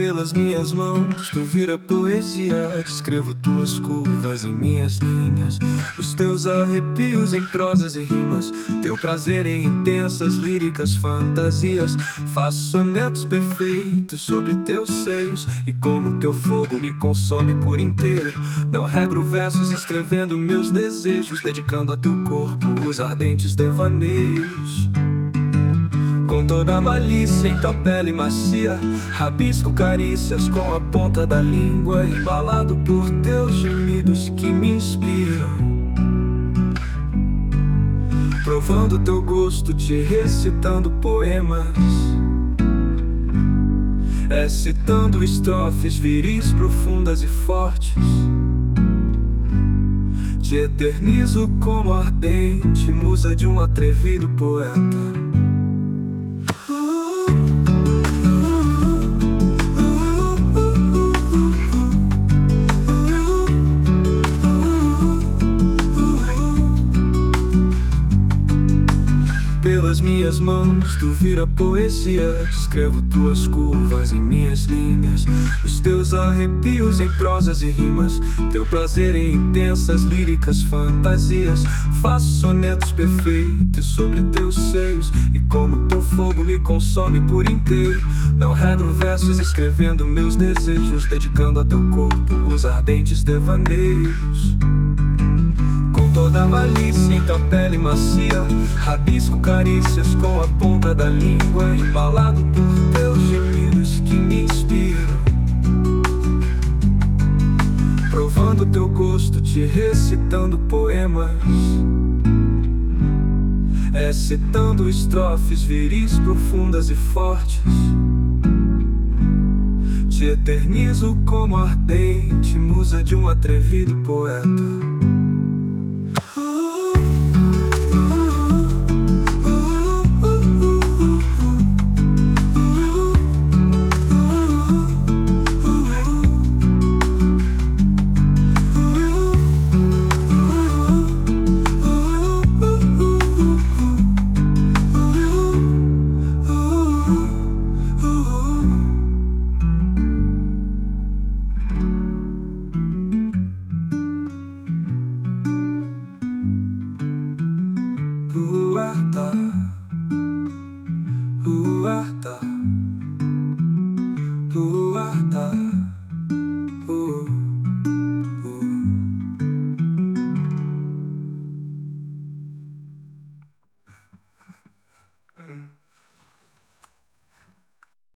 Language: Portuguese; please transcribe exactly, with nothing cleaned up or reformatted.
Pelas minhas mãos tu vira poesia. Escrevo tuas curvas em minhas linhas, os teus arrepios em prosas e rimas, teu prazer em intensas líricas fantasias. Faço sonetos perfeitos sobre teus seios, e como teu fogo me consome por inteiro. Não regro versos escrevendo meus desejos, dedicando a teu corpo os ardentes devaneios. Com toda a malícia em tua pele macia, rabisco carícias com a ponta da língua, embalado por teus gemidos que me inspiram. Provando teu gosto, te recitando poemas, excitando estrofes viris profundas e fortes. Te eternizo como ardente musa de um atrevido poeta. Pelas minhas mãos tu vira poesia. Escrevo tuas curvas em minhas linhas, os teus arrepios em prosas e rimas, teu prazer em intensas líricas fantasias. Faço sonetos perfeitos sobre teus seios, e como teu fogo me consome por inteiro. Não regro versos escrevendo meus desejos, dedicando a teu corpo os ardentes devaneios. Toda a malícia em tua pele macia, rabisco carícias com a ponta da língua, embalado por teus gemidos que me inspiram. Provando teu gosto, te recitando poemas, excitando estrofes viris profundas e fortes. Te eternizo como ardente musa de um atrevido poeta. Uarta, uarta, uarta, uh, uh.